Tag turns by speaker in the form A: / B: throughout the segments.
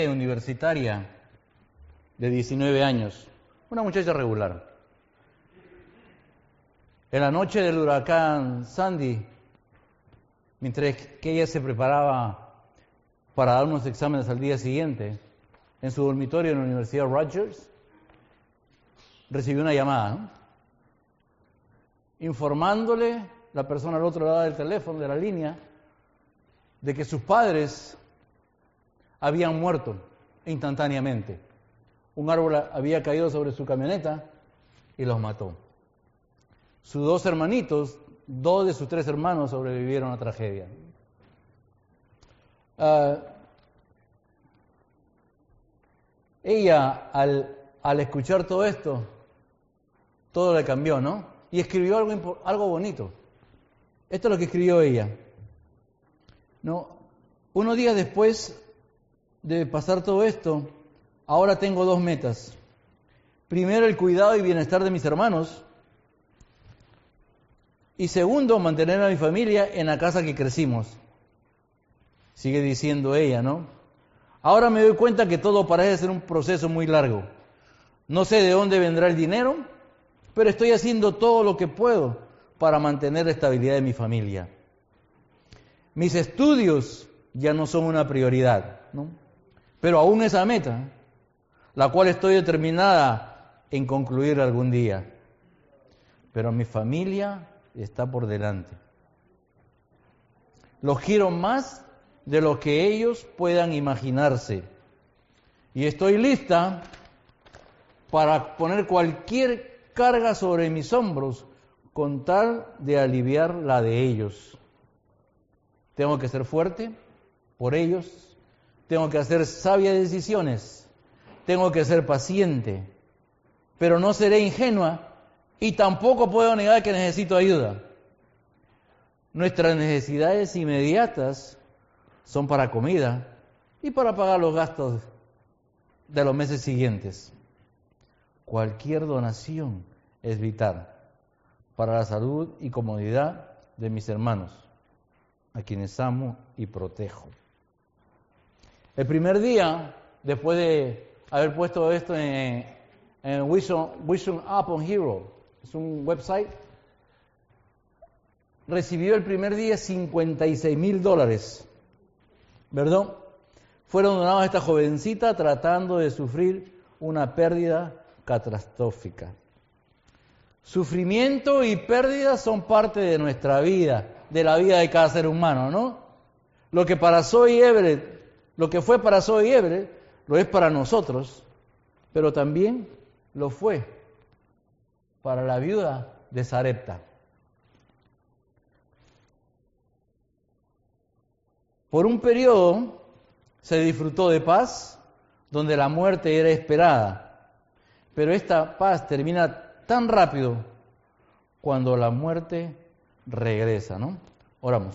A: universitaria de 19 años, una muchacha regular. En la noche del huracán Sandy, mientras que ella se preparaba para dar unos exámenes al día siguiente, en su dormitorio en la Universidad Rutgers, recibió una llamada, ¿no? Informándole la persona al otro lado del teléfono, de la línea, de que sus padres habían muerto instantáneamente. Un árbol había caído sobre su camioneta y los mató. Sus dos hermanitos, dos de sus tres hermanos sobrevivieron a la tragedia. Ella, al escuchar todo esto, todo le cambió, ¿no? Y escribió algo bonito. Esto es lo que escribió ella. ¿No? Unos días después de pasar todo esto, ahora tengo dos metas. Primero, el cuidado y bienestar de mis hermanos. Y segundo, mantener a mi familia en la casa que crecimos. Sigue diciendo ella, ¿no? Ahora me doy cuenta que todo parece ser un proceso muy largo. No sé de dónde vendrá el dinero, pero estoy haciendo todo lo que puedo para mantener la estabilidad de mi familia. Mis estudios ya no son una prioridad, ¿no? Pero aún esa meta, la cual estoy determinada en concluir algún día. Pero mi familia está por delante. Los quiero más de lo que ellos puedan imaginarse. Y estoy lista para poner cualquier carga sobre mis hombros con tal de aliviar la de ellos. Tengo que ser fuerte por ellos, tengo que hacer sabias decisiones, tengo que ser paciente, pero no seré ingenua y tampoco puedo negar que necesito ayuda. Nuestras necesidades inmediatas son para comida y para pagar los gastos de los meses siguientes. Cualquier donación es vital para la salud y comodidad de mis hermanos, a quienes amo y protejo. El primer día, después de haber puesto esto en Vision Upon Hero, es un website, recibió el primer día $56,000, ¿verdad? Fueron donados a esta jovencita tratando de sufrir una pérdida catastrófica. Sufrimiento y pérdida son parte de nuestra vida, de la vida de cada ser humano, ¿no? Lo que fue para Zoe Everett, lo es para nosotros, pero también lo fue para la viuda de Sarepta. Por un periodo se disfrutó de paz, donde la muerte era esperada, pero esta paz termina tan rápido cuando la muerte regresa, ¿no? Oramos.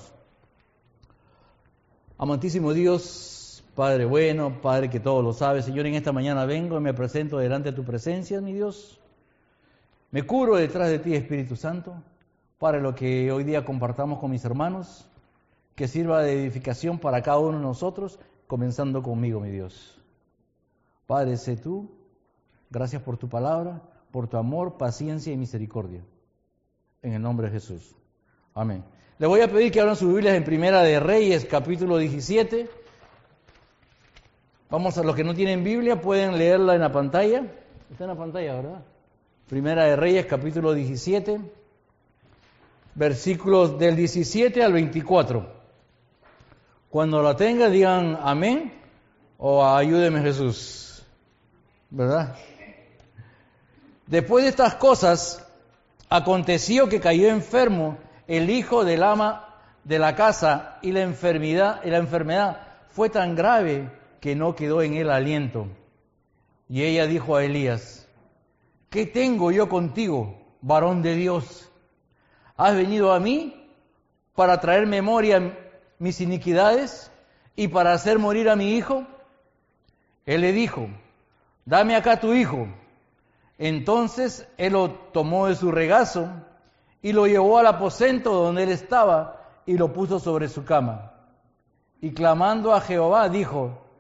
A: Amantísimo Dios, Padre bueno, Padre que todo lo sabe, Señor, en esta mañana vengo y me presento delante de tu presencia, mi Dios. Me cubro detrás de ti, Espíritu Santo, para lo que hoy día compartamos con mis hermanos, que sirva de edificación para cada uno de nosotros, comenzando conmigo, mi Dios. Padre, sé tú, gracias por tu palabra, por tu amor, paciencia y misericordia. En el nombre de Jesús. Amén. Les voy a pedir que abran sus Biblias en Primera de Reyes, capítulo 17. Vamos a los que no tienen Biblia, pueden leerla en la pantalla. Está en la pantalla, ¿verdad? Primera de Reyes, capítulo 17, versículos del 17 al 24. Cuando la tengan, digan amén o ayúdeme Jesús, ¿verdad? Después de estas cosas, aconteció que cayó enfermo el hijo del ama de la casa y la enfermedad fue tan grave que no quedó en él aliento. Y ella dijo a Elías: ¿qué tengo yo contigo, varón de Dios? ¿Has venido a mí para traer memoria mis iniquidades y para hacer morir a mi hijo? Él le dijo: dame acá tu hijo. Entonces él lo tomó de su regazo y lo llevó al aposento donde él estaba y lo puso sobre su cama. Y clamando a Jehová dijo: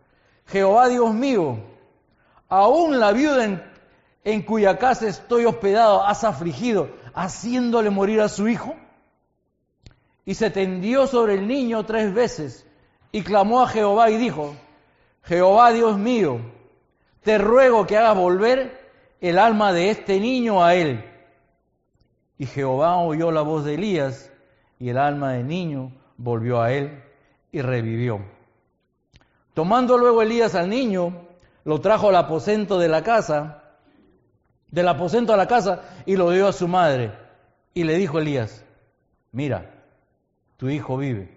A: Jehová Dios mío, aún la viuda en cuya casa estoy hospedado has afligido, haciéndole morir a su hijo. Y se tendió sobre el niño 3 veces y clamó a Jehová y dijo, Jehová Dios mío, te ruego que hagas volver el alma de este niño a él. Y Jehová oyó la voz de Elías, y el alma del niño volvió a él y revivió. Tomando luego Elías al niño, lo trajo al aposento de la casa, del aposento a la casa, y lo dio a su madre. Y le dijo Elías, mira, tu hijo vive.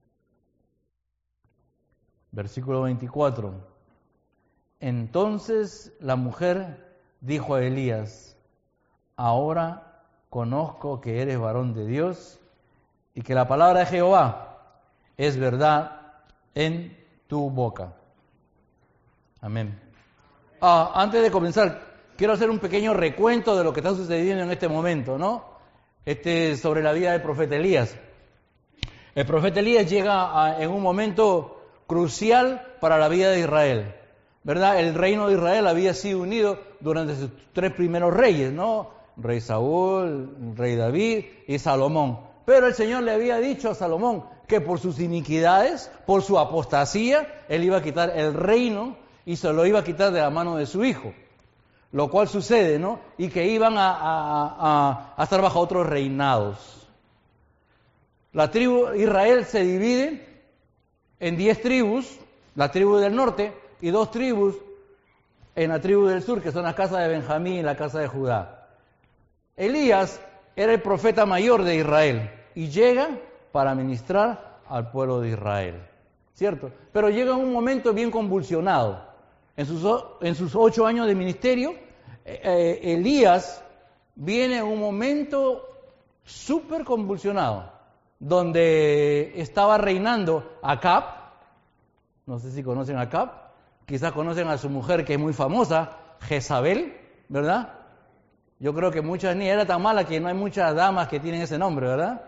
A: Versículo 24. Entonces la mujer dijo a Elías, ahora conozco que eres varón de Dios y que la palabra de Jehová es verdad en tu boca. Amén. Antes de comenzar, quiero hacer un pequeño recuento de lo que está sucediendo en este momento, ¿no? Sobre la vida del profeta Elías. El profeta Elías llega en un momento crucial para la vida de Israel, ¿verdad? El reino de Israel había sido unido durante sus 3 primeros reyes, ¿no? Rey Saúl, rey David y Salomón. Pero el Señor le había dicho a Salomón que por sus iniquidades, por su apostasía, él iba a quitar el reino y se lo iba a quitar de la mano de su hijo. Lo cual sucede, ¿no? Y que iban a estar bajo otros reinados. La tribu Israel se divide en 10 tribus, la tribu del norte, y 2 tribus en la tribu del sur, que son la casa de Benjamín y la casa de Judá. Elías era el profeta mayor de Israel y llega para ministrar al pueblo de Israel, ¿cierto? Pero llega en un momento bien convulsionado. En sus 8 años de ministerio, Elías viene en un momento súper convulsionado, donde estaba reinando Acab. No sé si conocen a Acab, quizás conocen a su mujer que es muy famosa, Jezabel, ¿verdad? Yo creo que muchas, ni era tan mala que no hay muchas damas que tienen ese nombre, ¿verdad?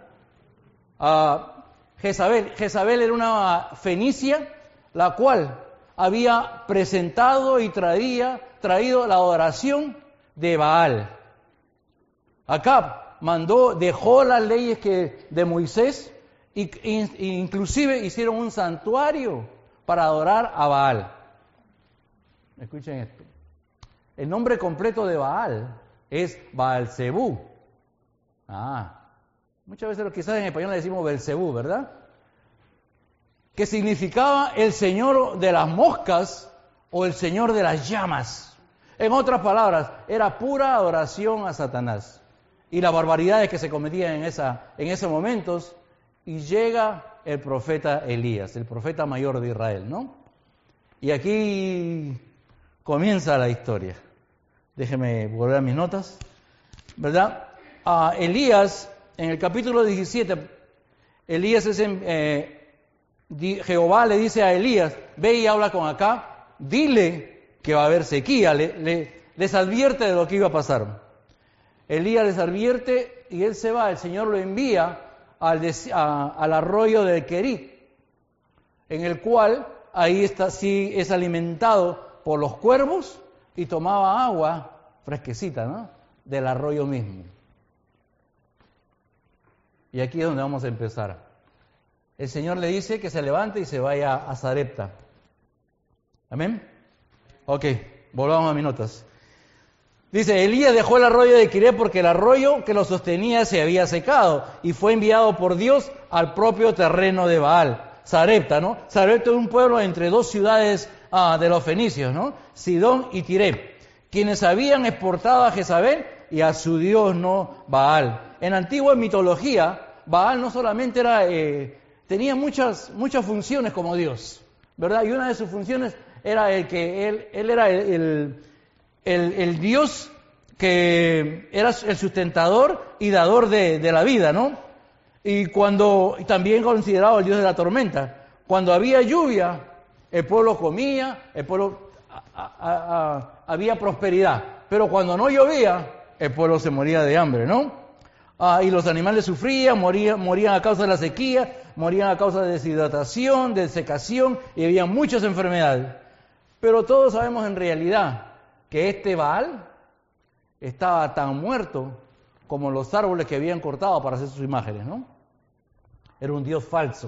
A: Jezabel era una fenicia, la cual había presentado y traído la adoración de Baal. Acab dejó las leyes de Moisés e inclusive hicieron un santuario para adorar a Baal. Escuchen esto. El nombre completo de Baal es Baal-Zebú. Muchas veces quizás en español le decimos Belzebú, ¿verdad? Que significaba el señor de las moscas o el señor de las llamas. En otras palabras, era pura adoración a Satanás. Y las barbaridades que se cometían en ese momento, y llega el profeta Elías, el profeta mayor de Israel, ¿no? Y aquí comienza la historia. Déjenme volver a mis notas, ¿verdad? Elías, en el capítulo 17, Jehová le dice a Elías, ve y habla con Acab, dile que va a haber sequía, les advierte de lo que iba a pasar. Elías les advierte y él se va, el Señor lo envía al arroyo de Querit, en el cual ahí es alimentado por los cuervos y tomaba agua fresquecita, ¿no? Del arroyo mismo. Y aquí es donde vamos a empezar. El Señor le dice que se levante y se vaya a Sarepta. ¿Amén? Ok, volvamos a mis notas. Dice, Elías dejó el arroyo de Querit porque el arroyo que lo sostenía se había secado y fue enviado por Dios al propio terreno de Baal. Sarepta, ¿no? Sarepta es un pueblo entre 2 ciudades de los fenicios, ¿no? Sidón y Tiré, quienes habían exportado a Jezabel y a su dios, ¿no? Baal. En la antigua mitología, Baal no solamente tenía muchas funciones como dios, ¿verdad? Y una de sus funciones era que él era el dios que era el sustentador y dador de la vida, ¿no? Y también considerado el dios de la tormenta. Cuando había lluvia, el pueblo comía, había prosperidad. Pero cuando no llovía, el pueblo se moría de hambre, ¿no? Y los animales sufrían, morían a causa de la sequía, morían a causa de deshidratación, de secación, y había muchas enfermedades. Pero todos sabemos en realidad que este Baal estaba tan muerto como los árboles que habían cortado para hacer sus imágenes, ¿no? Era un dios falso.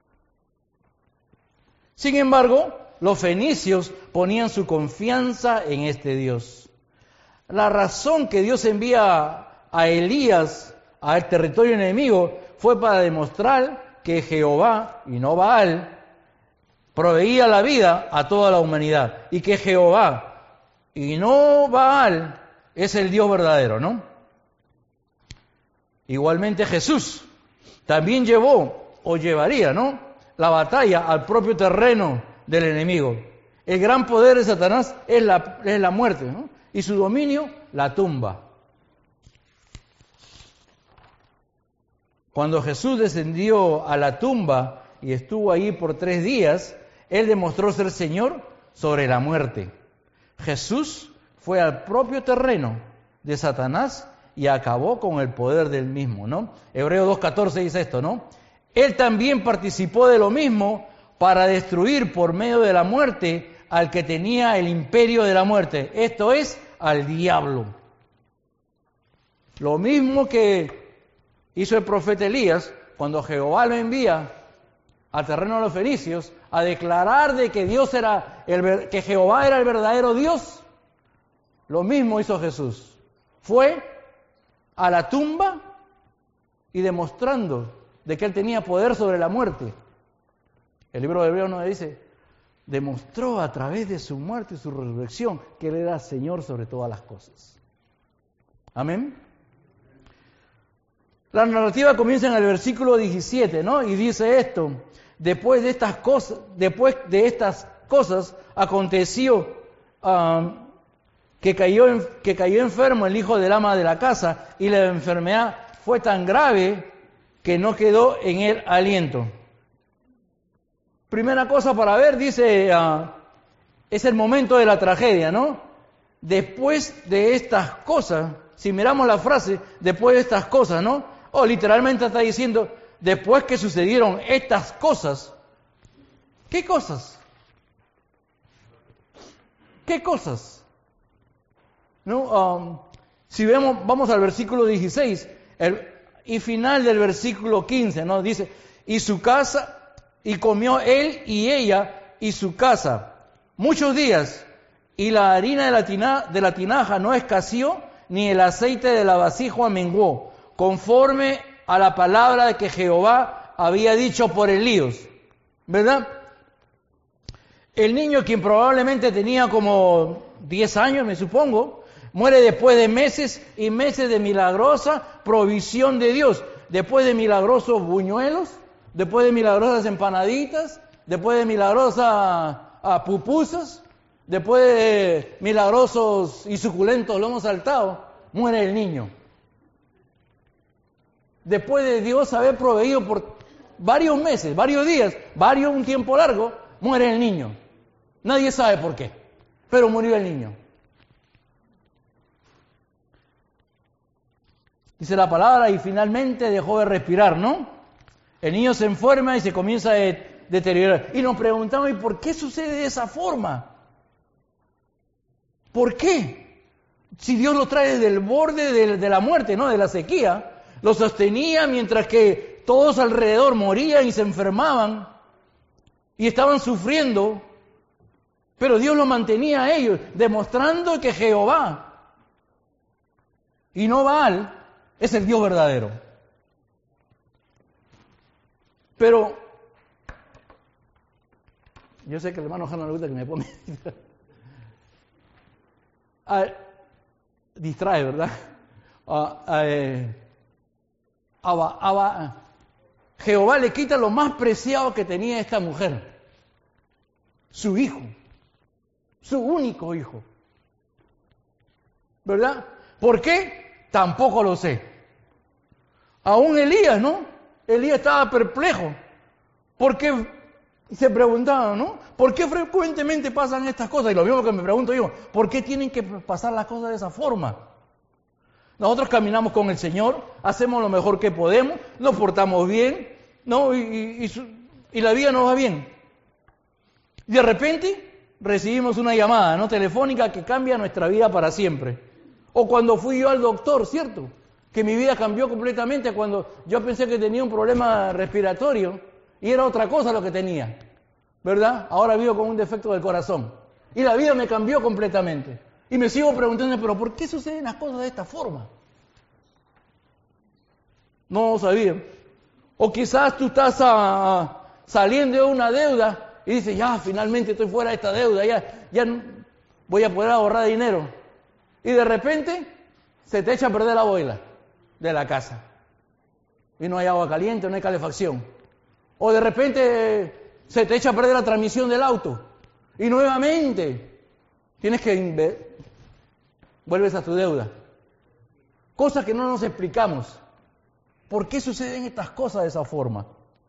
A: Sin embargo, los fenicios ponían su confianza en este Dios. La razón que Dios envía a Elías al territorio enemigo fue para demostrar que Jehová, y no Baal, proveía la vida a toda la humanidad. Y que Jehová, y no Baal, es el Dios verdadero, ¿no? Igualmente Jesús también llevó, o llevaría, ¿no?, la batalla al propio terreno del enemigo. El gran poder de Satanás es la muerte, ¿no? Y su dominio, la tumba. Cuando Jesús descendió a la tumba y estuvo ahí por 3 días, Él demostró ser Señor sobre la muerte. Jesús fue al propio terreno de Satanás y acabó con el poder del mismo, ¿no? Hebreos 2:14 dice esto, ¿no? Él también participó de lo mismo para destruir por medio de la muerte al que tenía el imperio de la muerte, esto es, al diablo. Lo mismo que hizo el profeta Elías cuando Jehová lo envía al terreno de los fenicios a declarar de que que Jehová era el verdadero Dios. Lo mismo hizo Jesús. Fue a la tumba y demostrando de que Él tenía poder sobre la muerte. El libro de Hebreos nos dice, demostró a través de su muerte y su resurrección que Él era Señor sobre todas las cosas. Amén. La narrativa comienza en el versículo 17, ¿no? Y dice esto: después de estas cosas aconteció que cayó enfermo el hijo del ama de la casa, y la enfermedad fue tan grave que no quedó en él aliento. Primera cosa para ver, dice, es el momento de la tragedia, ¿no? Después de estas cosas, si miramos la frase, después de estas cosas, ¿no? O literalmente está diciendo, después que sucedieron estas cosas. ¿Qué cosas? ¿Qué cosas? ¿No? Si vamos al versículo 16, y final del versículo 15, ¿no? Dice, y su casa, y comió él y ella y su casa muchos días, y la harina de la tinaja no escaseó, ni el aceite de la vasija menguó, conforme a la palabra que Jehová había dicho por Elías. ¿Verdad? El niño, quien probablemente tenía como 10 años, me supongo, muere después de meses y meses de milagrosa provisión de Dios, después de milagrosos buñuelos, después de milagrosas empanaditas, después de milagrosas pupusas, después de milagrosos y suculentos lomos saltados, muere el niño. Después de Dios haber proveído por varios meses, varios días, un tiempo largo, muere el niño. Nadie sabe por qué, pero murió el niño. Dice la palabra, y finalmente dejó de respirar, ¿no? El niño se enferma y se comienza a deteriorar. Y nos preguntamos, ¿y por qué sucede de esa forma? ¿Por qué? Si Dios lo trae desde el borde de la muerte, ¿no? De la sequía, lo sostenía mientras que todos alrededor morían y se enfermaban y estaban sufriendo, pero Dios lo mantenía a ellos, demostrando que Jehová y no Baal es el Dios verdadero. Pero yo sé que el hermano Jano le gusta que me ponga distrae, ¿verdad? Jehová le quita lo más preciado que tenía esta mujer, su hijo, su único hijo. ¿Verdad? ¿Por qué? Tampoco lo sé. Aún Elías, ¿no? Elías estaba perplejo. ¿Por qué? Se preguntaba, ¿no? ¿Por qué frecuentemente pasan estas cosas? Y lo mismo que me pregunto yo, ¿por qué tienen que pasar las cosas de esa forma? Nosotros caminamos con el Señor, hacemos lo mejor que podemos, nos portamos bien, ¿no? Y la vida nos va bien. De repente recibimos una llamada, ¿no?, telefónica que cambia nuestra vida para siempre. O cuando fui yo al doctor, ¿cierto?, que mi vida cambió completamente cuando yo pensé que tenía un problema respiratorio y era otra cosa lo que tenía, ¿verdad? Ahora vivo con un defecto del corazón. Y la vida me cambió completamente. Y me sigo preguntando, ¿pero por qué suceden las cosas de esta forma? No lo sabía. O quizás tú estás saliendo de una deuda y dices, ya, finalmente estoy fuera de esta deuda, ya voy a poder ahorrar dinero. Y de repente se te echa a perder la boila de la casa. Y no hay agua caliente, no hay calefacción. O de repente se te echa a perder la transmisión del auto. Y nuevamente tienes que vuelves a tu deuda. Cosas que no nos explicamos. ¿Por qué suceden estas cosas de esa forma?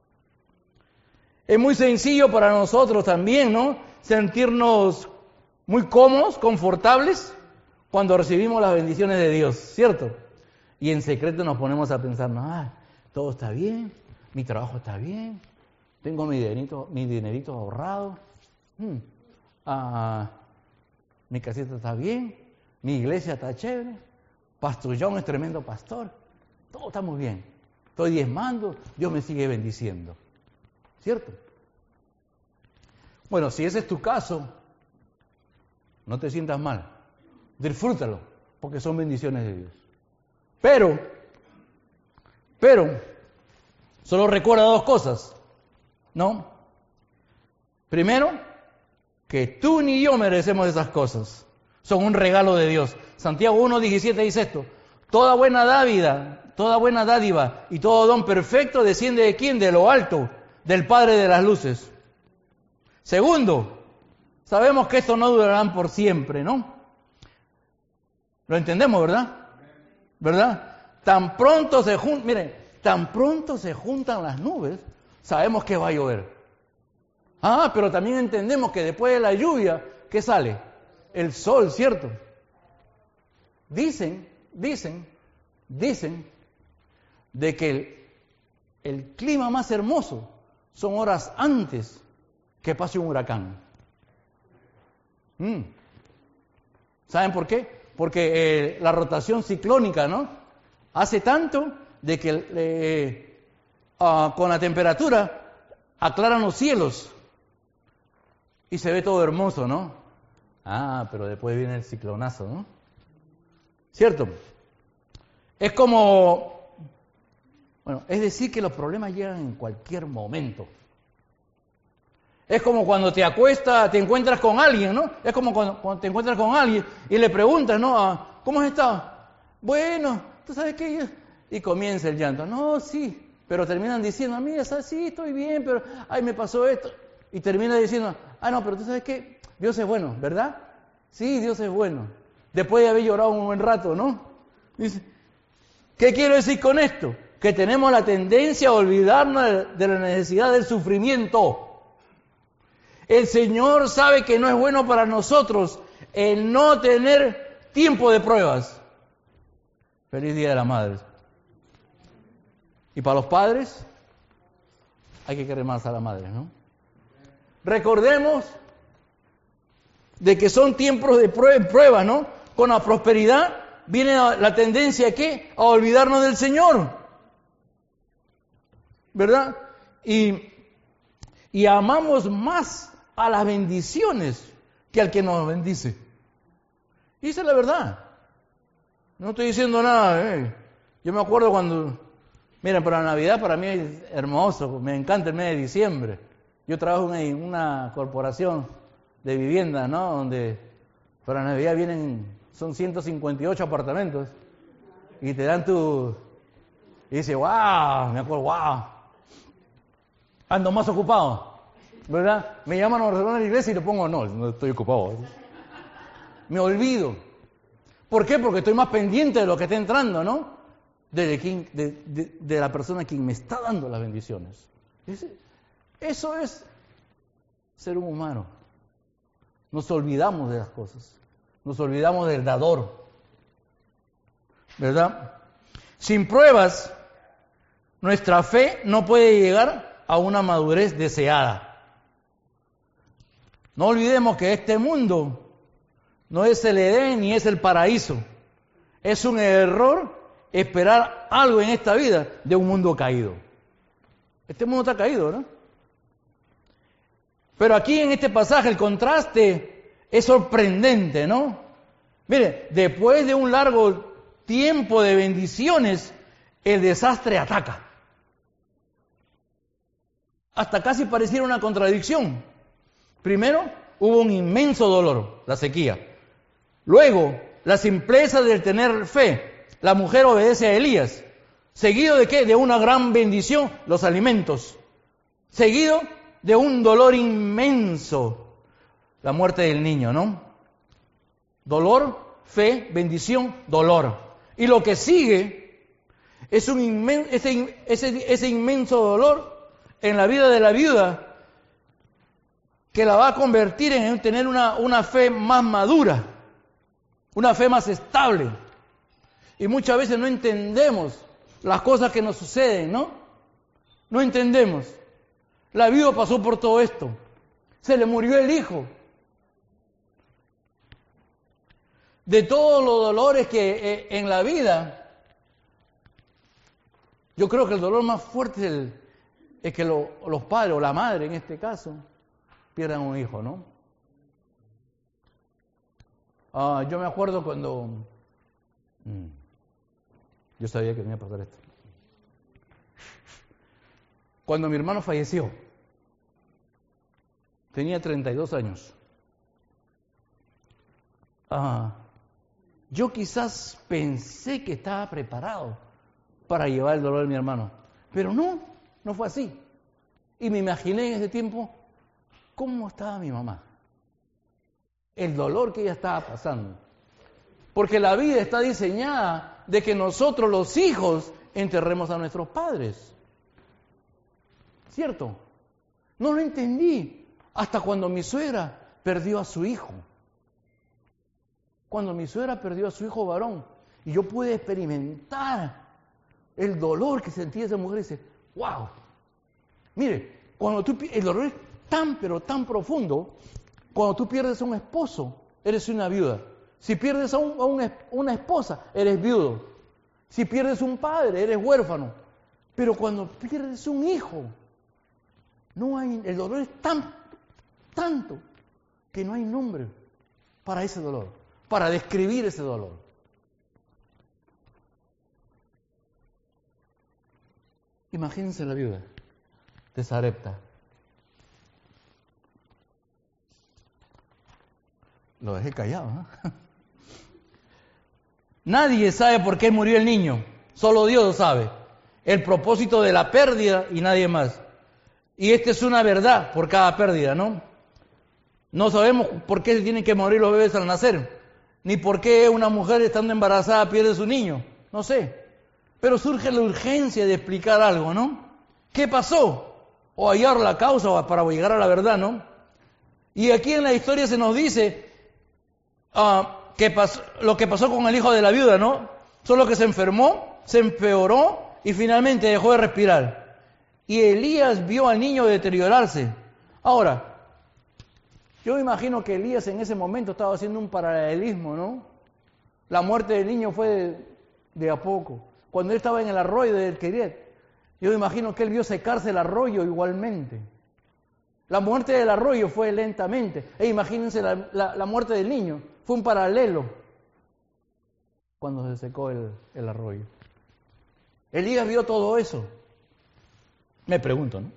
A: Es muy sencillo para nosotros también, ¿no?, sentirnos muy cómodos, confortables, cuando recibimos las bendiciones de Dios, ¿cierto? Y en secreto nos ponemos a pensar, no, todo está bien, mi trabajo está bien, tengo mi dinerito ahorrado, mi casita está bien, mi iglesia está chévere, Pastor John es tremendo pastor, todo está muy bien, estoy diezmando, Dios me sigue bendiciendo, ¿cierto? Bueno, si ese es tu caso, no te sientas mal, disfrútalo, porque son bendiciones de Dios. Pero, solo recuerda dos cosas, ¿no? Primero, que tú ni yo merecemos esas cosas. Son un regalo de Dios. Santiago 1:17 dice esto: toda buena dádiva y todo don perfecto desciende ¿de quién? De lo alto, del Padre de las luces. Segundo, sabemos que esto no durará por siempre, ¿no? Lo entendemos, ¿verdad? Tan pronto se juntan las nubes, sabemos que va a llover. Pero también entendemos que después de la lluvia, ¿qué sale? El sol, ¿cierto? Dicen de que el clima más hermoso son horas antes que pase un huracán. ¿Saben por qué? Porque la rotación ciclónica, ¿no?, hace tanto de que con la temperatura aclaran los cielos y se ve todo hermoso, ¿no? Pero después viene el ciclonazo, ¿no? ¿Cierto? Es es decir que los problemas llegan en cualquier momento. Es como cuando te encuentras con alguien, ¿no? Es como cuando te encuentras con alguien y le preguntas, ¿no? ¿Cómo has estado? Bueno, ¿tú sabes qué? Y comienza el llanto. No, sí, pero terminan diciendo, mira, sí, estoy bien, pero ay, me pasó esto. Y termina diciendo, no, pero tú sabes qué, Dios es bueno, ¿verdad? Sí, Dios es bueno. Después de haber llorado un buen rato, ¿no? Dice, ¿qué quiero decir con esto? Que tenemos la tendencia a olvidarnos de la necesidad del sufrimiento. El Señor sabe que no es bueno para nosotros el no tener tiempo de pruebas. Feliz Día de la Madre. Y para los padres, hay que querer más a la madre, ¿no? Recordemos de que son tiempos de pruebas, ¿no? Con la prosperidad viene la tendencia ¿a qué? A olvidarnos del Señor, ¿verdad? Y amamos más a las bendiciones que al que nos bendice. Y esa es la verdad. No estoy diciendo nada. Yo me acuerdo cuando, miren, para Navidad para mí es hermoso, me encanta el mes de diciembre. Yo trabajo en una corporación de vivienda, ¿no? Donde para Navidad son 158 apartamentos y te dan y dice, wow, me acuerdo, wow, ando más ocupado, ¿verdad? Me llaman a ordenar la iglesia y le pongo, no estoy ocupado. Me olvido. ¿Por qué? Porque estoy más pendiente de lo que está entrando, ¿no? De la persona quien me está dando las bendiciones. Eso es ser un humano. Nos olvidamos de las cosas. Nos olvidamos del dador. ¿Verdad? Sin pruebas, nuestra fe no puede llegar a una madurez deseada. No olvidemos que este mundo no es el Edén ni es el paraíso. Es un error esperar algo en esta vida de un mundo caído. Este mundo está caído, ¿no? Pero aquí en este pasaje el contraste es sorprendente, ¿no? Mire, después de un largo tiempo de bendiciones, el desastre ataca. Hasta casi pareciera una contradicción. Primero, hubo un inmenso dolor, la sequía. Luego, la simpleza del tener fe. La mujer obedece a Elías. ¿Seguido de qué? De una gran bendición, los alimentos. Seguido de un dolor inmenso, la muerte del niño, ¿no? Dolor, fe, bendición, dolor. Y lo que sigue es ese inmenso dolor en la vida de la viuda que la va a convertir en tener una fe más madura, una fe más estable. Y muchas veces no entendemos las cosas que nos suceden, ¿no? No entendemos. La viuda pasó por todo esto. Se le murió el hijo. De todos los dolores que en la vida, yo creo que el dolor más fuerte es que los padres, o la madre en este caso, pierdan un hijo, ¿no? Yo me acuerdo cuando... Yo sabía que me iba a pasar esto. Cuando mi hermano falleció, tenía 32 años. Yo quizás pensé que estaba preparado para llevar el dolor de mi hermano, pero no fue así. Y me imaginé en ese tiempo cómo estaba mi mamá, el dolor que ella estaba pasando. Porque la vida está diseñada de que nosotros los hijos enterremos a nuestros padres. ¿Cierto? No lo entendí hasta cuando mi suegra perdió a su hijo. Cuando mi suegra perdió a su hijo varón, y yo pude experimentar el dolor que sentía esa mujer, y dice, wow. Mire, el dolor es tan, pero tan profundo, cuando tú pierdes a un esposo, eres una viuda. Si pierdes a una esposa, eres viudo. Si pierdes un padre, eres huérfano. Pero cuando pierdes un hijo, el dolor es tanto, que no hay nombre para ese dolor, para describir ese dolor. Imagínense la viuda de Sarepta. Lo dejé callado, ¿no? Nadie sabe por qué murió el niño, solo Dios lo sabe. El propósito de la pérdida y nadie más. Y esta es una verdad por cada pérdida, ¿no? No sabemos por qué se tienen que morir los bebés al nacer, ni por qué una mujer estando embarazada pierde su niño, no sé. Pero surge la urgencia de explicar algo, ¿no? ¿Qué pasó? O hallar la causa para llegar a la verdad, ¿no? Y aquí en la historia se nos dice lo que pasó con el hijo de la viuda, ¿no? Solo que se enfermó, se empeoró y finalmente dejó de respirar. Y Elías vio al niño deteriorarse. Ahora, yo me imagino que Elías en ese momento estaba haciendo un paralelismo, ¿no? La muerte del niño fue de a poco. Cuando él estaba en el arroyo del Queriet, yo me imagino que él vio secarse el arroyo igualmente. La muerte del arroyo fue lentamente. Imagínense la muerte del niño. Fue un paralelo cuando se secó el arroyo. Elías vio todo eso. Me pregunto, ¿no?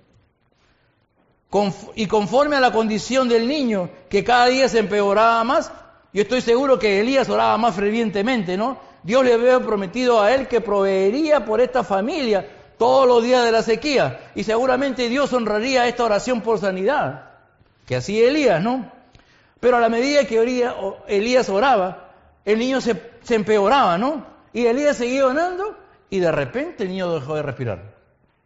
A: Y conforme a la condición del niño, que cada día se empeoraba más, yo estoy seguro que Elías oraba más fervientemente, ¿no? Dios le había prometido a él que proveería por esta familia todos los días de la sequía. Y seguramente Dios honraría esta oración por sanidad, que así Elías, ¿no? Pero a la medida que Elías oraba, el niño se empeoraba, ¿no? Y Elías seguía orando y de repente el niño dejó de respirar.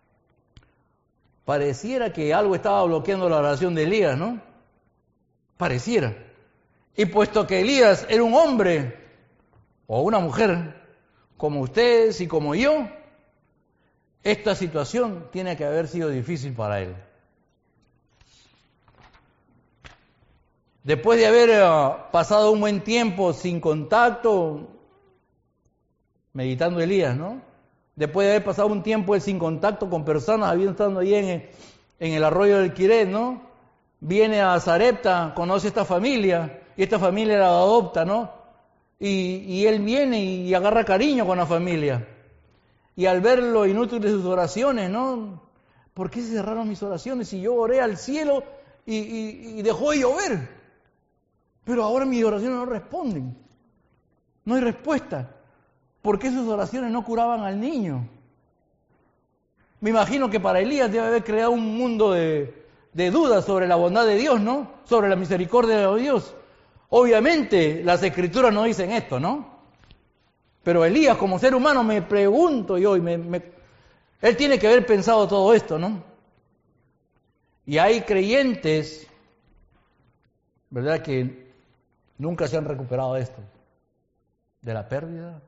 A: Pareciera que algo estaba bloqueando la oración de Elías, ¿no? Pareciera. Y puesto que Elías era un hombre o una mujer, como ustedes y como yo, esta situación tiene que haber sido difícil para él. Después de haber pasado un buen tiempo sin contacto, meditando Elías, ¿no? Después de haber pasado un tiempo él sin contacto con personas, habiendo estado ahí en el arroyo del Quiret, ¿no? Viene a Sarepta, conoce esta familia, y esta familia la adopta, ¿no? Y él viene y agarra cariño con la familia. Y al ver lo inútil de sus oraciones, ¿no? ¿Por qué se cerraron mis oraciones si yo oré al cielo y dejó de llover? Pero ahora mis oraciones no responden. No hay respuesta. ¿Por qué sus oraciones no curaban al niño? Me imagino que para Elías debe haber creado un mundo de dudas sobre la bondad de Dios, ¿no? Sobre la misericordia de Dios. Obviamente las escrituras no dicen esto, ¿no? Pero Elías, como ser humano, me pregunto yo, él tiene que haber pensado todo esto, ¿no? Y hay creyentes, ¿verdad?, que nunca se han recuperado de esto, de la pérdida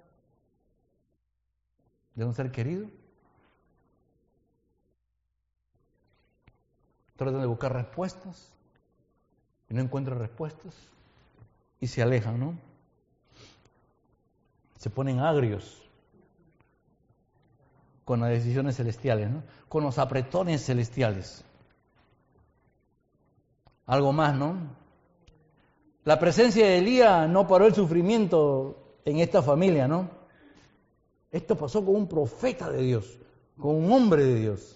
A: de un ser querido. Tratan de buscar respuestas y no encuentran respuestas y se alejan, ¿no? Se ponen agrios con las decisiones celestiales, ¿no? Con los apretones celestiales. Algo más, ¿no? La presencia de Elías no paró el sufrimiento en esta familia, ¿no? Esto pasó con un profeta de Dios, con un hombre de Dios.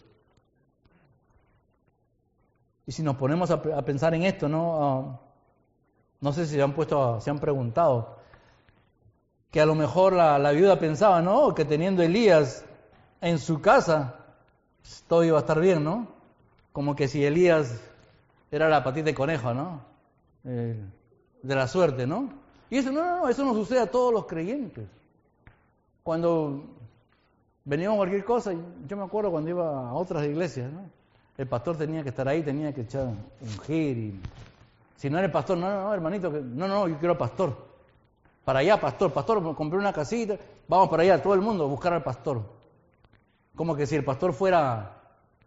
A: Y si nos ponemos a pensar en esto, ¿no? No sé si se han preguntado, que a lo mejor la viuda pensaba, ¿no?, que teniendo Elías en su casa, todo iba a estar bien, ¿no? Como que si Elías era la patita de conejo, ¿no? De la suerte, ¿no? Y eso eso no sucede a todos los creyentes. Cuando veníamos cualquier cosa, yo me acuerdo cuando iba a otras iglesias, ¿no? El pastor tenía que estar ahí, tenía que echar ungir y si no era el pastor, no, hermanito, yo quiero pastor. Para allá, pastor, me compré una casita, vamos para allá, todo el mundo a buscar al pastor. Como que si el pastor fuera,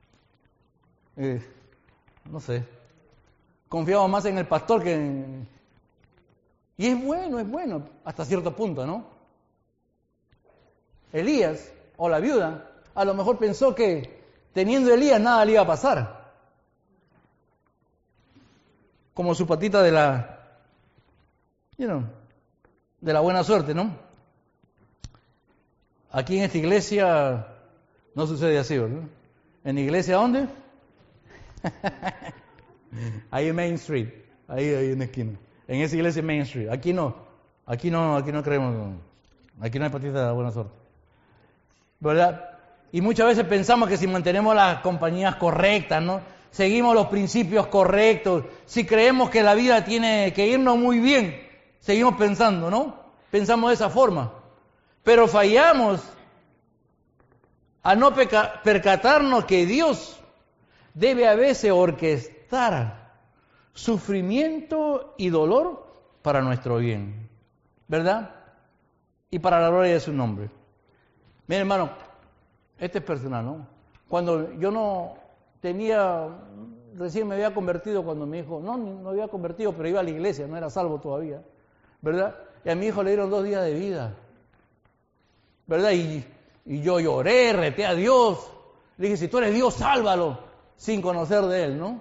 A: no sé, confiaba más en el pastor que en... Y es bueno, hasta cierto punto, ¿no? Elías, o la viuda, a lo mejor pensó que teniendo Elías nada le iba a pasar. Como su patita de la buena suerte, ¿no? Aquí en esta iglesia no sucede así, ¿verdad? ¿En la iglesia dónde? Ahí en Main Street, ahí en la esquina. En esa iglesia en Main Street. Aquí no creemos, aquí no hay patita de la buena suerte. ¿Verdad? Y muchas veces pensamos que si mantenemos las compañías correctas, ¿no?, seguimos los principios correctos, si creemos que la vida tiene que irnos muy bien, seguimos pensando, ¿no? Pensamos de esa forma. Pero fallamos a no percatarnos que Dios debe a veces orquestar sufrimiento y dolor para nuestro bien, ¿verdad? Y para la gloria de su nombre. Mira, hermano, este es personal, ¿no? Cuando yo recién me había convertido, cuando mi hijo, no había convertido, pero iba a la iglesia, no era salvo todavía, ¿verdad? Y a mi hijo le dieron 2 días de vida, ¿verdad? Y yo lloré, reté a Dios, le dije, si tú eres Dios, sálvalo, sin conocer de él, ¿no?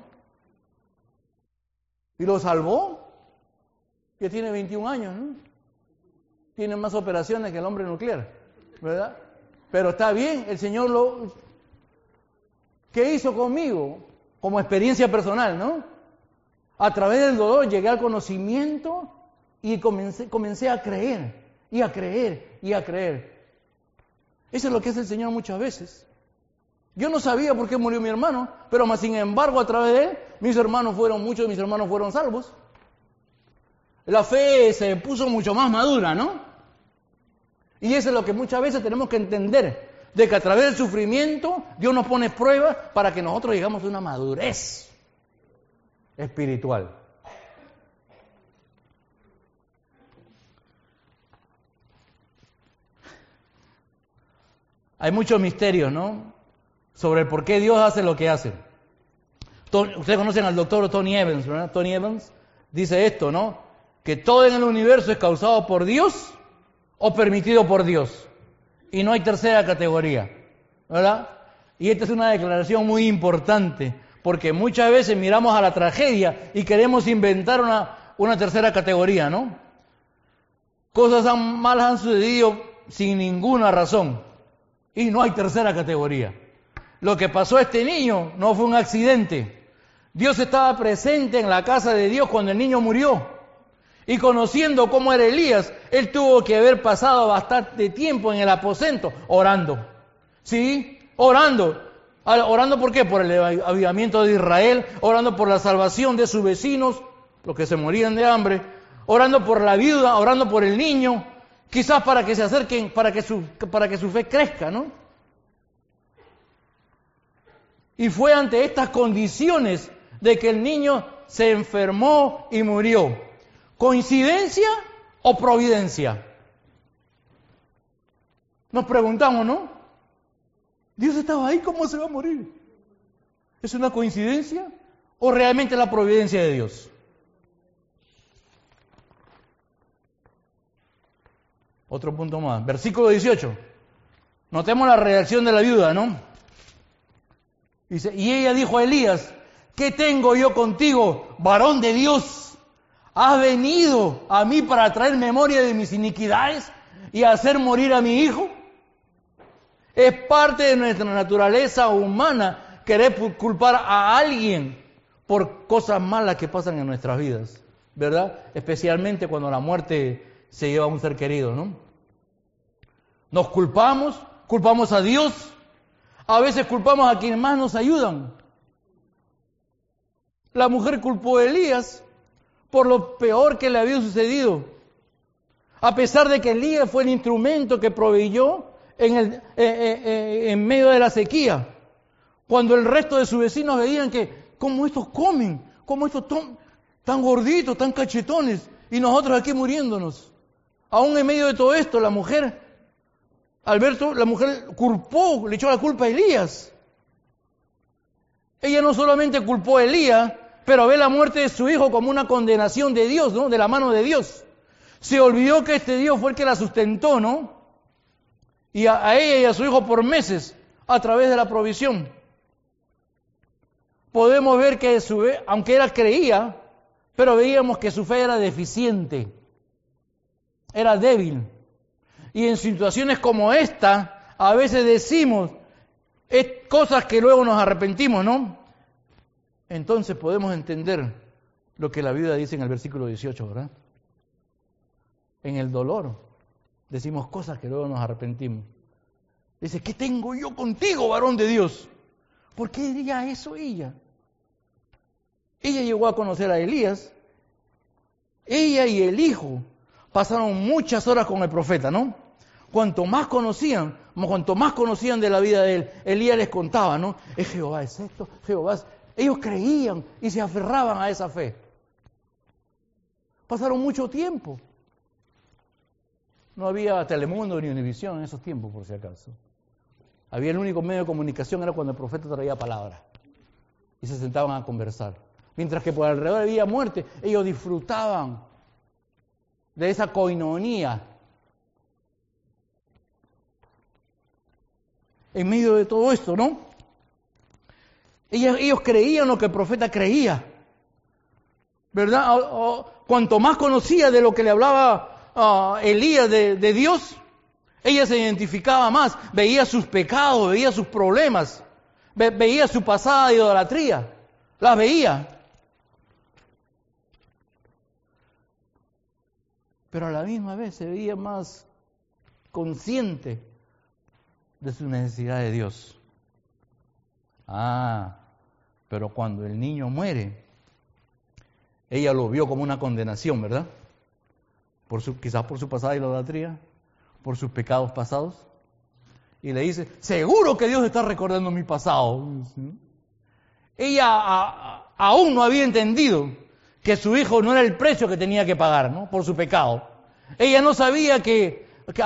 A: Y lo salvó, que tiene 21 años, ¿no? Tiene más operaciones que el hombre nuclear, ¿verdad? Pero está bien, el Señor ¿qué hizo conmigo? Como experiencia personal, ¿no? A través del dolor llegué al conocimiento y comencé a creer, y a creer, y a creer. Eso es lo que hace el Señor muchas veces. Yo no sabía por qué murió mi hermano, pero más sin embargo a través de él, muchos de mis hermanos fueron salvos. La fe se puso mucho más madura, ¿no? Y eso es lo que muchas veces tenemos que entender, de que a través del sufrimiento Dios nos pone pruebas para que nosotros llegamos a una madurez espiritual. Hay muchos misterios, ¿no?, sobre el por qué Dios hace lo que hace. Ustedes conocen al doctor Tony Evans, ¿verdad? Tony Evans, dice esto, ¿no? Que todo en el universo es causado por Dios o permitido por Dios. Y no hay tercera categoría, ¿verdad? Y esta es una declaración muy importante, porque muchas veces miramos a la tragedia y queremos inventar una tercera categoría, ¿no? Cosas malas han sucedido sin ninguna razón y no hay tercera categoría. Lo que pasó a este niño no fue un accidente. Dios estaba presente en la casa de Dios cuando el niño murió. Y conociendo cómo era Elías, él tuvo que haber pasado bastante tiempo en el aposento orando. ¿Sí? Orando. ¿Orando por qué? Por el avivamiento de Israel, orando por la salvación de sus vecinos, los que se morían de hambre, orando por la viuda, orando por el niño, quizás para que se acerquen, para que su fe crezca, ¿no? Y fue ante estas condiciones de que el niño se enfermó y murió. ¿Coincidencia o providencia? Nos preguntamos, ¿no? Dios estaba ahí, ¿cómo se va a morir? ¿Es una coincidencia o realmente la providencia de Dios? Otro punto más, versículo 18. Notemos la reacción de la viuda, ¿no? Dice, y ella dijo a Elías, ¿qué tengo yo contigo, varón de Dios? ¿Has venido a mí para traer memoria de mis iniquidades y hacer morir a mi hijo? Es parte de nuestra naturaleza humana querer culpar a alguien por cosas malas que pasan en nuestras vidas, ¿verdad? Especialmente cuando la muerte se lleva a un ser querido, ¿no? Nos culpamos a Dios, a veces culpamos a quienes más nos ayudan. La mujer culpó a Elías por lo peor que le había sucedido, a pesar de que Elías fue el instrumento que proveyó en medio de la sequía, cuando el resto de sus vecinos veían que cómo estos comen, cómo estos tan gorditos, tan cachetones, y nosotros aquí muriéndonos. Aún en medio de todo esto, la mujer culpó, le echó la culpa a Elías. Ella no solamente culpó a Elías, pero ve la muerte de su hijo como una condenación de Dios, ¿no? De la mano de Dios. Se olvidó que este Dios fue el que la sustentó, ¿no? Y a ella y a su hijo por meses, a través de la provisión. Podemos ver que aunque ella creía, pero veíamos que su fe era deficiente, era débil. Y en situaciones como esta, a veces decimos cosas que luego nos arrepentimos, ¿no? Entonces podemos entender lo que la Biblia dice en el versículo 18, ¿verdad? En el dolor decimos cosas que luego nos arrepentimos. Dice, ¿qué tengo yo contigo, varón de Dios? ¿Por qué diría eso ella? Ella llegó a conocer a Elías. Ella y el hijo pasaron muchas horas con el profeta, ¿no? Cuanto más conocían de la vida de él, Elías les contaba, ¿no? Es Jehová, es esto, Jehová es... Ellos creían y se aferraban a esa fe. Pasaron mucho tiempo. No había Telemundo ni Univisión en esos tiempos, por si acaso. Había el único medio de comunicación, era cuando el profeta traía palabra. Y se sentaban a conversar. Mientras que por alrededor había muerte, ellos disfrutaban de esa coinonía. En medio de todo esto, ¿no? Ellos creían lo que el profeta creía, ¿verdad? Cuanto más conocía de lo que le hablaba Elías de Dios, ella se identificaba más, veía sus pecados, veía sus problemas, veía su pasada de idolatría, las veía. Pero a la misma vez se veía más consciente de su necesidad de Dios. Pero cuando el niño muere, ella lo vio como una condenación, ¿verdad? Quizás por su pasada idolatría, por sus pecados pasados. Y le dice, seguro que Dios está recordando mi pasado. Ella aún no había entendido que su hijo no era el precio que tenía que pagar, ¿no? Por su pecado. Ella no sabía que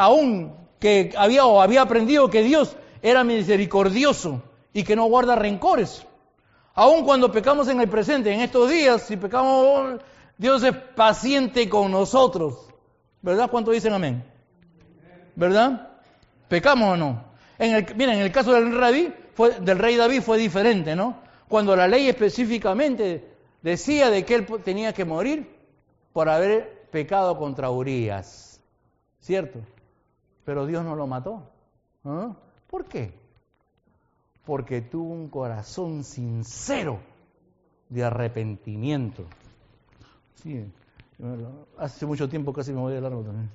A: había aprendido que Dios era misericordioso y que no guarda rencores. Aun cuando pecamos en el presente, en estos días, si pecamos Dios es paciente con nosotros. ¿Verdad? ¿Cuántos dicen amén? ¿Verdad? ¿Pecamos o no? Miren, en el caso del rey David fue diferente, ¿no? Cuando la ley específicamente decía de que él tenía que morir por haber pecado contra Urías. ¿Cierto? Pero Dios no lo mató. ¿Ah? ¿Por qué? Porque tuvo un corazón sincero de arrepentimiento. Sí, hace mucho tiempo casi me voy de largo también.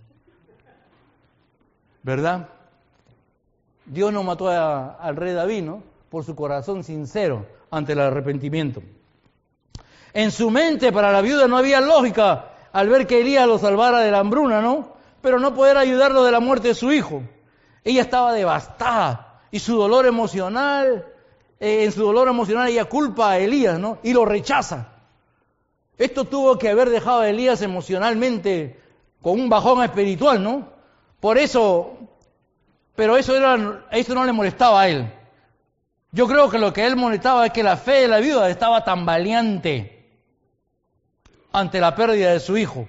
A: ¿Verdad? Dios no mató al rey David, ¿no? Por su corazón sincero ante el arrepentimiento. En su mente, para la viuda no había lógica al ver que Elías lo salvara de la hambruna, ¿no? Pero no poder ayudarlo de la muerte de su hijo. Ella estaba devastada y su dolor emocional, en su dolor emocional ella culpa a Elías, ¿no? Y lo rechaza. Esto tuvo que haber dejado a Elías emocionalmente con un bajón espiritual, ¿no? Por eso, pero eso no le molestaba a él. Yo creo que lo que a él molestaba es que la fe de la viuda estaba tambaleante ante la pérdida de su hijo.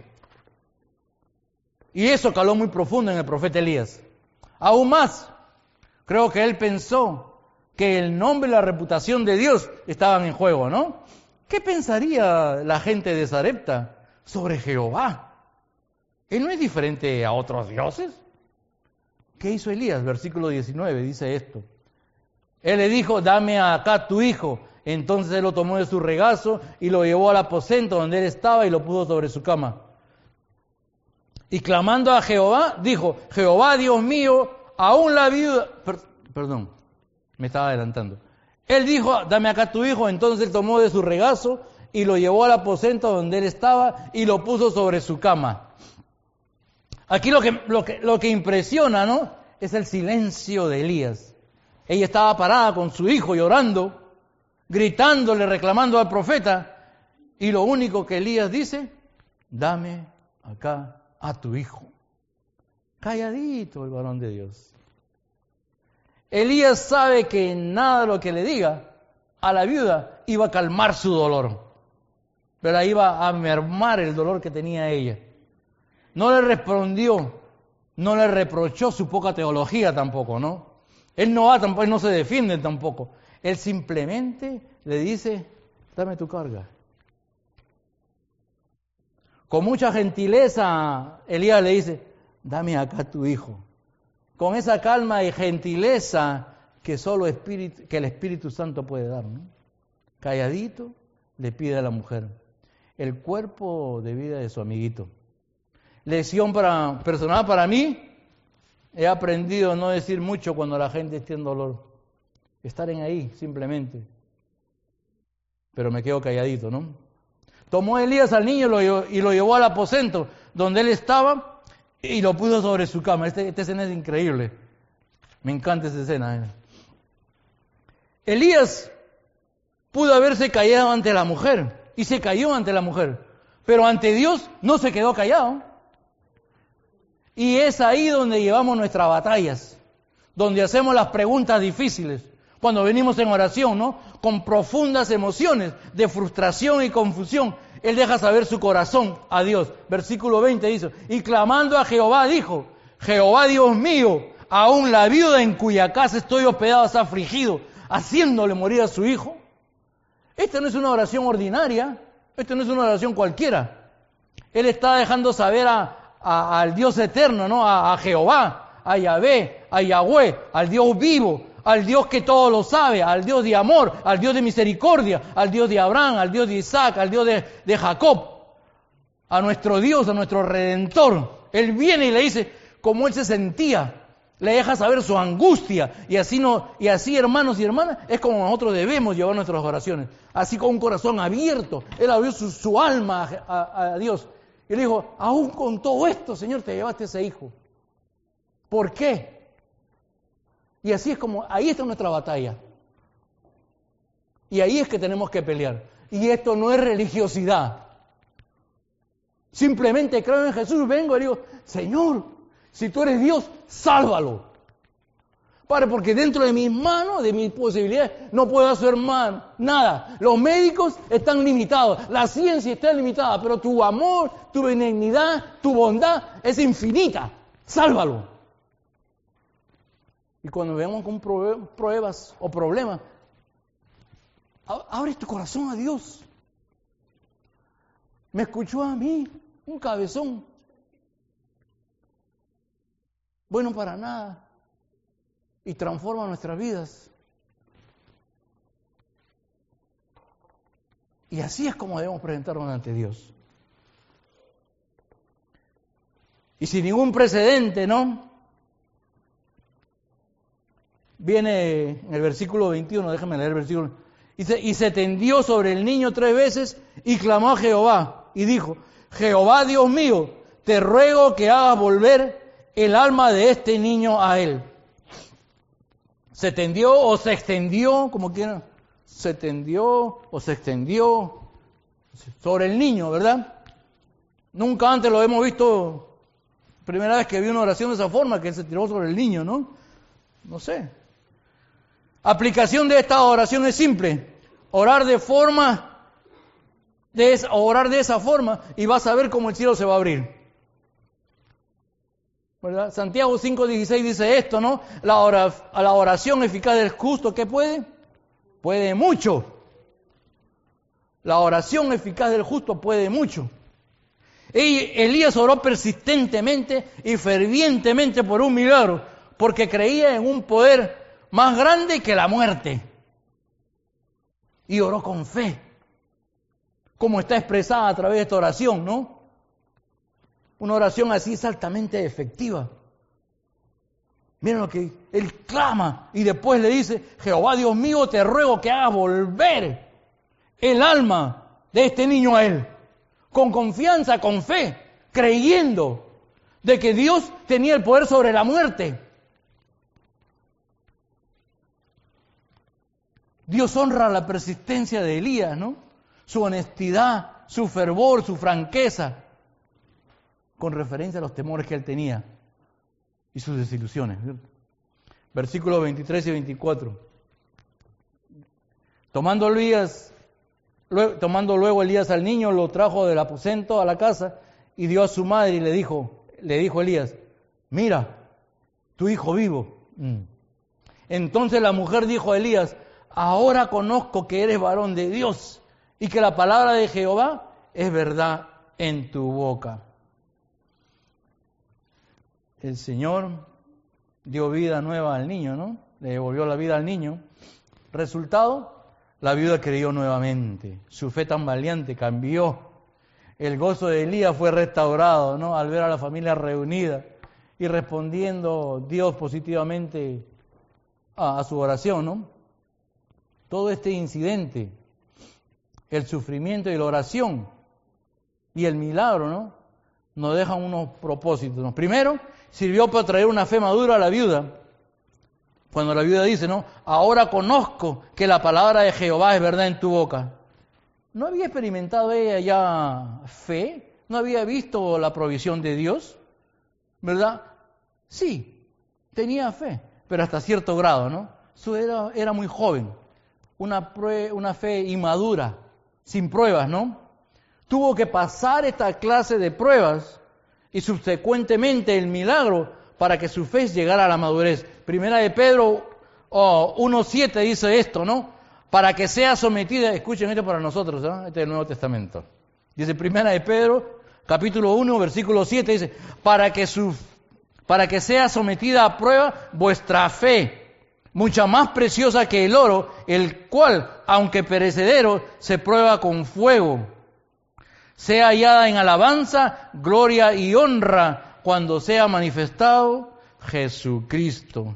A: Y eso caló muy profundo en el profeta Elías. Aún más, creo que él pensó que el nombre y la reputación de Dios estaban en juego, ¿no? ¿Qué pensaría la gente de Sarepta sobre Jehová? ¿Él no es diferente a otros dioses? ¿Qué hizo Elías? Versículo 19 dice esto. Él le dijo, dame acá tu hijo. Entonces él lo tomó de su regazo y lo llevó al aposento donde él estaba y lo puso sobre su cama. Y clamando a Jehová, dijo, Jehová Dios mío, aún la viuda... Perdón, me estaba adelantando. Él dijo, dame acá tu hijo. Entonces él tomó de su regazo y lo llevó al aposento donde él estaba y lo puso sobre su cama. Aquí lo que impresiona, ¿no? Es el silencio de Elías. Ella estaba parada con su hijo llorando, gritándole, reclamando al profeta. Y lo único que Elías dice, dame acá a tu hijo. Calladito el varón de Dios. Elías sabe que nada de lo que le diga a la viuda iba a calmar su dolor, pero iba a mermar el dolor que tenía ella. No le respondió, no le reprochó su poca teología tampoco, ¿no? Él no se defiende tampoco. Él simplemente le dice, dame tu carga. Con mucha gentileza, Elías le dice, dame acá tu hijo. Con esa calma y gentileza que solo que el Espíritu Santo puede dar, ¿no? Calladito le pide a la mujer el cuerpo de vida de su amiguito. Lección personal para mí, he aprendido a no decir mucho cuando la gente esté en dolor. Estar en ahí, simplemente. Pero me quedo calladito, ¿no? Tomó Elías al niño y lo llevó al aposento donde él estaba y lo puso sobre su cama. Esta escena es increíble. Me encanta esa escena. Elías pudo haberse callado ante la mujer y se cayó ante la mujer, pero ante Dios no se quedó callado. Y es ahí donde llevamos nuestras batallas, donde hacemos las preguntas difíciles, cuando venimos en oración, ¿no? Con profundas emociones de frustración y confusión. Él deja saber su corazón a Dios. Versículo 20 dice, y clamando a Jehová dijo, Jehová Dios mío, aún la viuda en cuya casa estoy hospedado está afligido, haciéndole morir a su hijo. Esta no es una oración ordinaria, esta no es una oración cualquiera. Él está dejando saber al Dios eterno, ¿no? A Jehová, a Yahvé, a Yahweh, al Dios vivo, al Dios que todo lo sabe, al Dios de amor, al Dios de misericordia, al Dios de Abraham, al Dios de Isaac, al Dios de Jacob, a nuestro Dios, a nuestro Redentor. Él viene y le dice cómo él se sentía, le deja saber su angustia, y así hermanos y hermanas, es como nosotros debemos llevar nuestras oraciones, así con un corazón abierto. Él abrió su alma a Dios, y le dijo, aún con todo esto, Señor, te llevaste ese hijo. ¿Por qué? Y así es como, ahí está nuestra batalla. Y ahí es que tenemos que pelear. Y esto no es religiosidad. Simplemente creo en Jesús, vengo y digo, Señor, si tú eres Dios, sálvalo. Padre, porque dentro de mis manos, de mis posibilidades, no puedo hacer nada. Los médicos están limitados, la ciencia está limitada, pero tu amor, tu benignidad, tu bondad es infinita. Sálvalo. Y cuando veamos con pruebas o problemas, abre tu corazón a Dios. Me escuchó a mí, un cabezón. Bueno para nada. Y transforma nuestras vidas. Y así es como debemos presentarnos ante Dios. Y sin ningún precedente, ¿no? Viene en el versículo 21, déjame leer el versículo. Dice, y se tendió sobre el niño 3 veces y clamó a Jehová. Y dijo, Jehová Dios mío, te ruego que hagas volver el alma de este niño a él. Se tendió o se extendió, como quieran. Se tendió o se extendió sobre el niño, ¿verdad? Nunca antes lo hemos visto. Primera vez que vi una oración de esa forma, que él se tiró sobre el niño, ¿no? No sé. Aplicación de esta oración es simple. Orar de esa forma y vas a ver cómo el cielo se va a abrir. ¿Verdad? Santiago 5:16 dice esto, ¿no? La oración eficaz del justo, ¿qué puede? Puede mucho. La oración eficaz del justo puede mucho. Elías oró persistentemente y fervientemente por un milagro, porque creía en un poder más grande que la muerte. Y oró con fe, como está expresada a través de esta oración, ¿no? Una oración así es altamente efectiva. Miren lo que él clama y después le dice, Jehová Dios mío, te ruego que hagas volver el alma de este niño a él. Con confianza, con fe, creyendo de que Dios tenía el poder sobre la muerte. Dios honra la persistencia de Elías, ¿no? Su honestidad, su fervor, su franqueza, con referencia a los temores que él tenía y sus desilusiones. Versículos 23 y 24. Tomando luego Elías al niño, lo trajo del aposento a la casa y dio a su madre y le dijo Elías, mira, tu hijo vivo. Entonces la mujer dijo a Elías, ahora conozco que eres varón de Dios y que la palabra de Jehová es verdad en tu boca. El Señor dio vida nueva al niño, ¿no? Le devolvió la vida al niño. Resultado, la viuda creyó nuevamente. Su fe tan valiente cambió. El gozo de Elías fue restaurado, ¿no? Al ver a la familia reunida y respondiendo Dios positivamente a su oración, ¿no? Todo este incidente, el sufrimiento y la oración y el milagro, ¿no? Nos dejan unos propósitos, ¿no? Primero, sirvió para traer una fe madura a la viuda. Cuando la viuda dice, ¿no? Ahora conozco que la palabra de Jehová es verdad en tu boca. ¿No había experimentado ella ya fe? ¿No había visto la provisión de Dios? ¿Verdad? Sí, tenía fe, pero hasta cierto grado, ¿no? Era muy joven, una fe inmadura, sin pruebas, ¿no? Tuvo que pasar esta clase de pruebas y subsecuentemente el milagro para que su fe llegara a la madurez. Primera de Pedro 1:7 dice esto, ¿no? Para que sea sometida, escuchen esto para nosotros, ¿no? Este es el Nuevo Testamento. Dice Primera de Pedro, capítulo 1, versículo 7, dice, para que sea sometida a prueba vuestra fe, mucha más preciosa que el oro, el cual, aunque perecedero, se prueba con fuego, sea hallada en alabanza, gloria y honra cuando sea manifestado Jesucristo.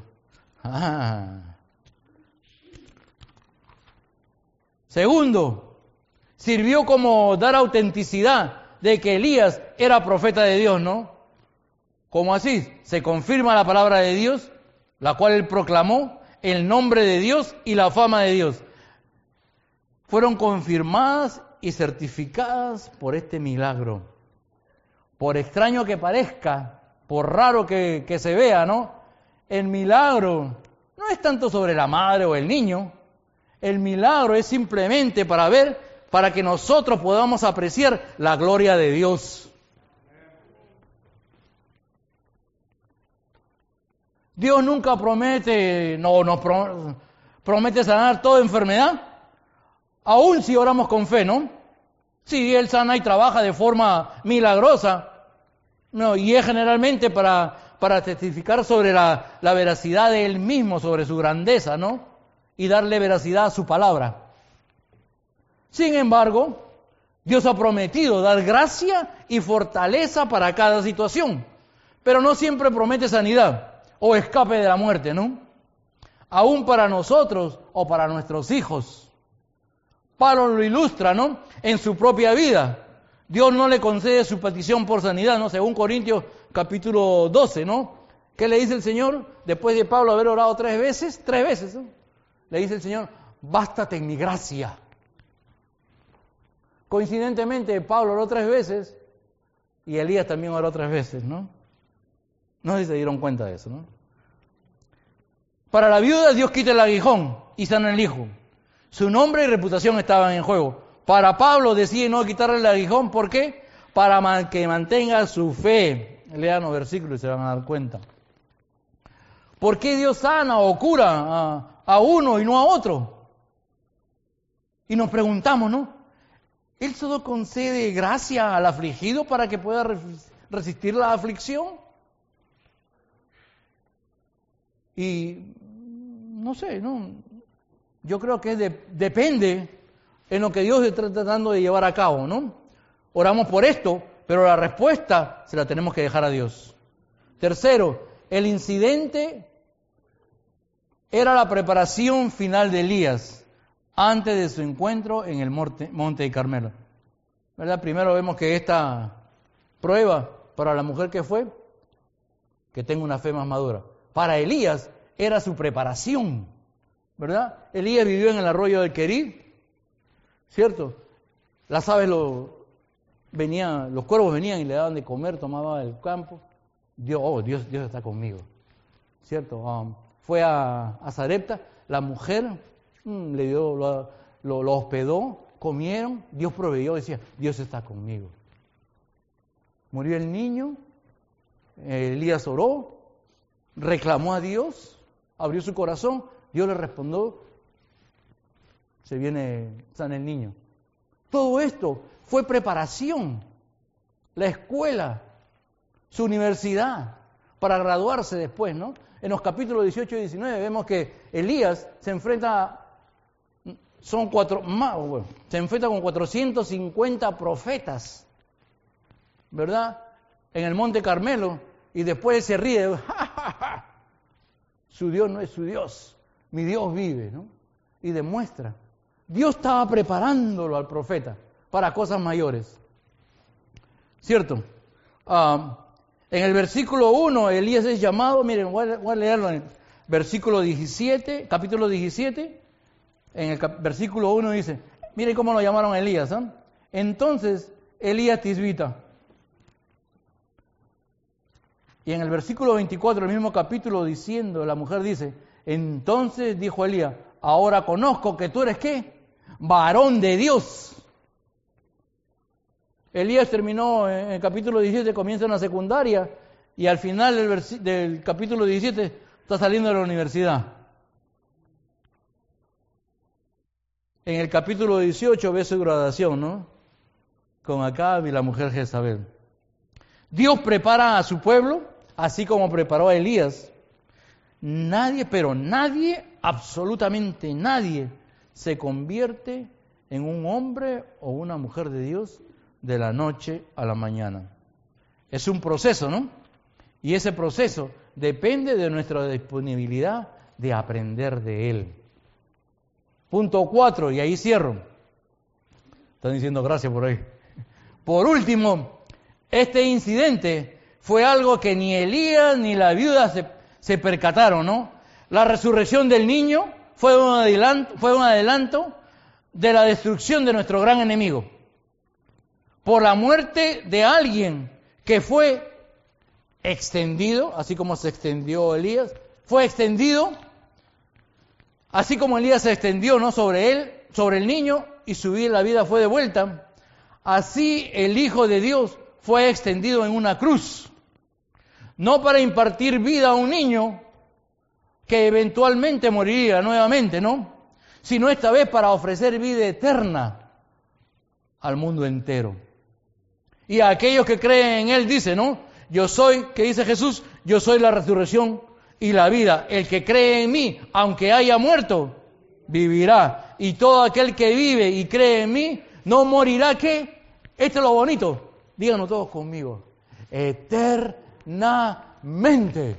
A: Segundo, sirvió como dar autenticidad de que Elías era profeta de Dios, ¿no? ¿Cómo así? Se confirma la palabra de Dios, la cual él proclamó, el nombre de Dios y la fama de Dios. Fueron confirmadas y certificadas por este milagro. Por extraño que parezca, por raro que se vea, ¿no? El milagro no es tanto sobre la madre o el niño. El milagro es simplemente para que nosotros podamos apreciar la gloria de Dios. Dios nunca promete sanar toda enfermedad, aun si oramos con fe, ¿no? Sí, Él sana y trabaja de forma milagrosa, no, y es generalmente para testificar sobre la veracidad de Él mismo, sobre su grandeza, ¿no? Y darle veracidad a su palabra. Sin embargo, Dios ha prometido dar gracia y fortaleza para cada situación, pero no siempre promete sanidad o escape de la muerte, ¿no? Aún para nosotros o para nuestros hijos. Pablo lo ilustra, ¿no? En su propia vida. Dios no le concede su petición por sanidad, ¿no? Según Corintios capítulo 12, ¿no? ¿Qué le dice el Señor? Después de Pablo haber orado tres veces, ¿no? Le dice el Señor, bástate en mi gracia. Coincidentemente, Pablo oró 3 veces y Elías también oró 3 veces, ¿no? No sé si se dieron cuenta de eso, ¿no? Para la viuda, Dios quita el aguijón y sana el hijo. Su nombre y reputación estaban en juego. Para Pablo decide no quitarle el aguijón, ¿por qué? Para que mantenga su fe. Lean los versículos y se van a dar cuenta. ¿Por qué Dios sana o cura a uno y no a otro? Y nos preguntamos, ¿no? ¿Él solo concede gracia al afligido para que pueda resistir la aflicción? Y no sé, ¿no? Yo creo que depende en lo que Dios está tratando de llevar a cabo, ¿no? Oramos por esto, pero la respuesta se la tenemos que dejar a Dios. Tercero, el incidente era la preparación final de Elías antes de su encuentro en el monte de Carmelo. ¿Verdad? Primero vemos que esta prueba para la mujer que fue, que tenga una fe más madura. Para Elías era su preparación, ¿verdad? Elías vivió en el arroyo del Querid, ¿cierto? Las aves, los cuervos venían y le daban de comer, tomaba del campo. Dios está conmigo, ¿cierto? Fue a Sarepta, la mujer le dio, lo hospedó, comieron, Dios proveyó, decía, Dios está conmigo. Murió el niño, Elías oró, reclamó a Dios, abrió su corazón, Dios le respondió, sana el niño. Todo esto fue preparación, la escuela, su universidad, para graduarse después, ¿no? En los capítulos 18 y 19 vemos que Elías se enfrenta con 450 profetas, ¿verdad? En el monte Carmelo, y después se ríe, ¡ja, ja, ja! Su Dios no es su Dios, mi Dios vive, ¿no? Y demuestra. Dios estaba preparándolo al profeta para cosas mayores, ¿cierto? En el versículo 1, Elías es llamado, miren, voy a leerlo en el versículo 17, capítulo 17, en el versículo 1 dice, miren cómo lo llamaron a Elías, ¿eh? Entonces, Elías Tisbita. Y en el versículo 24, el mismo capítulo, diciendo, la mujer dice, entonces dijo Elías, ahora conozco que tú eres, ¿qué? Varón de Dios. Elías terminó en el capítulo 17, comienza en la secundaria, y al final del capítulo 17 está saliendo de la universidad. En el capítulo 18 ve su graduación, ¿no? Con Acab y la mujer Jezabel. Dios prepara a su pueblo, así como preparó a Elías. Pero nadie, absolutamente nadie, se convierte en un hombre o una mujer de Dios de la noche a la mañana. Es un proceso, ¿no? Y ese proceso depende de nuestra disponibilidad de aprender de Él. Punto 4, y ahí cierro. Están diciendo gracias por ahí. Por último, este incidente fue algo que ni Elías ni la viuda se percataron, ¿no? La resurrección del niño fue un adelanto de la destrucción de nuestro gran enemigo. Por la muerte de alguien que fue extendido, así como se extendió Elías, fue extendido Así como Elías se extendió, ¿no?, sobre él, sobre el niño, y su vida, la vida fue devuelta, así el Hijo de Dios fue extendido en una cruz. No para impartir vida a un niño que eventualmente moriría nuevamente, ¿no?, sino esta vez para ofrecer vida eterna al mundo entero. Y a aquellos que creen en Él dice, ¿no?, yo soy, que dice Jesús, yo soy la resurrección y la vida. El que cree en mí, aunque haya muerto, vivirá. Y todo aquel que vive y cree en mí, no morirá, ¿qué? Esto es lo bonito. Díganlo todos conmigo. Eternamente.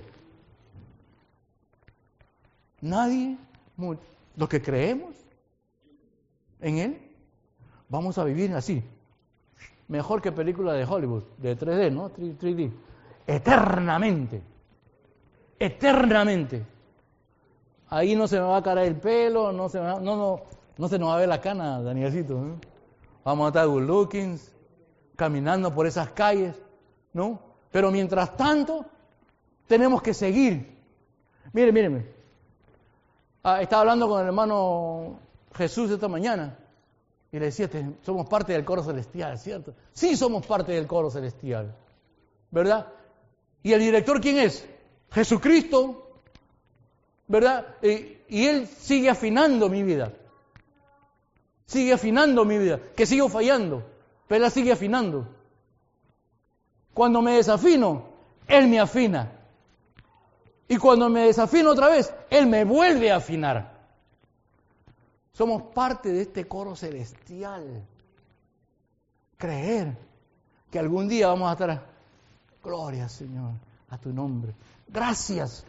A: Nadie, los que creemos en Él, vamos a vivir así. Mejor que película de Hollywood, de 3D, ¿no? 3D. Eternamente. Eternamente. Ahí no se me va a caer el pelo, no se nos va a ver la cana, Danielcito, ¿no? Vamos a estar good looking, caminando por esas calles, ¿no? Pero mientras tanto, tenemos que seguir. Mírenme. Estaba hablando con el hermano Jesús esta mañana y le decía, somos parte del coro celestial, ¿cierto? Sí, somos parte del coro celestial, ¿verdad? ¿Y el director quién es? Jesucristo, ¿verdad? Y Él sigue afinando mi vida. Sigue afinando mi vida, que sigo fallando, pero Él sigue afinando. Cuando me desafino, Él me afina. Y cuando me desafino otra vez, Él me vuelve a afinar. Somos parte de este coro celestial. Creer que algún día vamos a estar, gloria Señor, a tu nombre. Gracias,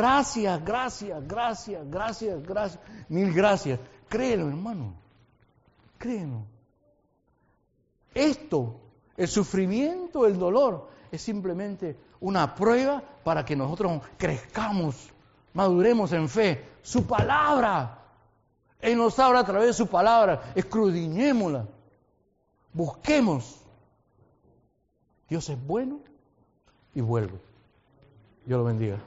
A: mil gracias. Créelo, hermano, créelo. Esto, el sufrimiento, el dolor, es simplemente una prueba para que nosotros crezcamos, maduremos en fe. Su palabra, Él nos habla a través de su palabra, escudriñémosla, busquemos. Dios es bueno y vuelve. Dios lo bendiga.